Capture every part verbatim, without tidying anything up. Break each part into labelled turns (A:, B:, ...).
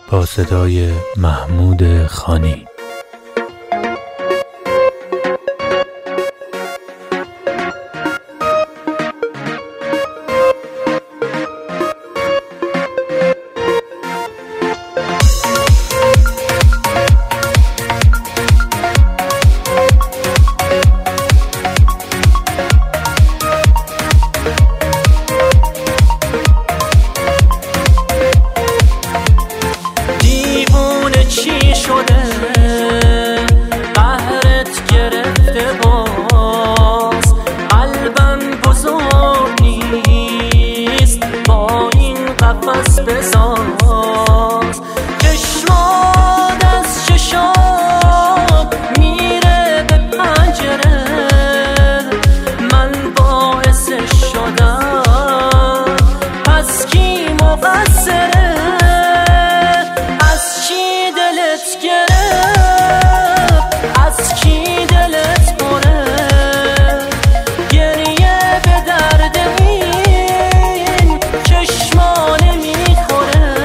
A: با صدای محمود خانی.
B: چی شده قهرت گرفته باز قلبم بزرگ نیست با این قفس بساز چشمات از چشام میره به پنجره من باعثش شدم پس کی مقصره از کی دلت پره گریه به درد این چشما نمیخوره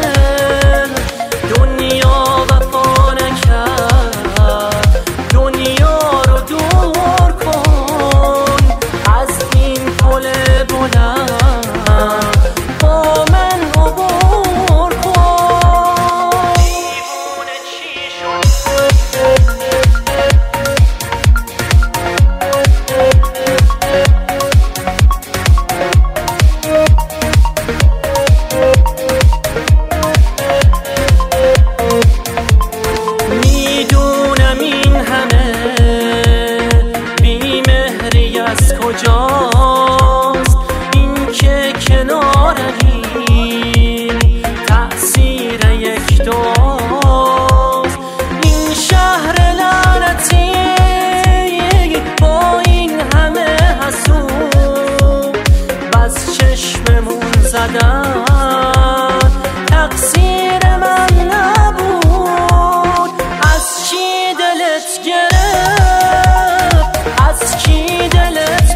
B: دنیا وفا نکرد دنیا رو دور کن از این پل بلند با من عبور کن دیوونه چی شد کجاست این که کنارمی تأثیر یک دواست این شهر لعنتی با این همه حسود بس چشممون زدن تقصیر من نبود از چی دلت گرفت از کی دلت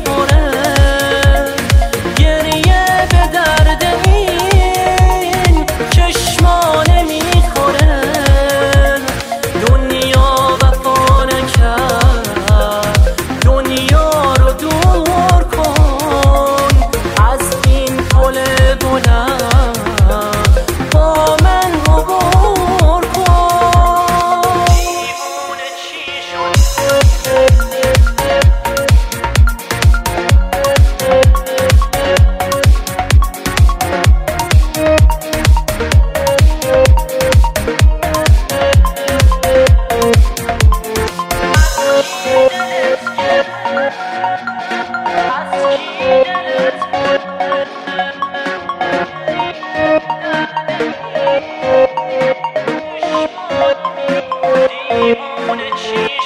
B: دیوونه چی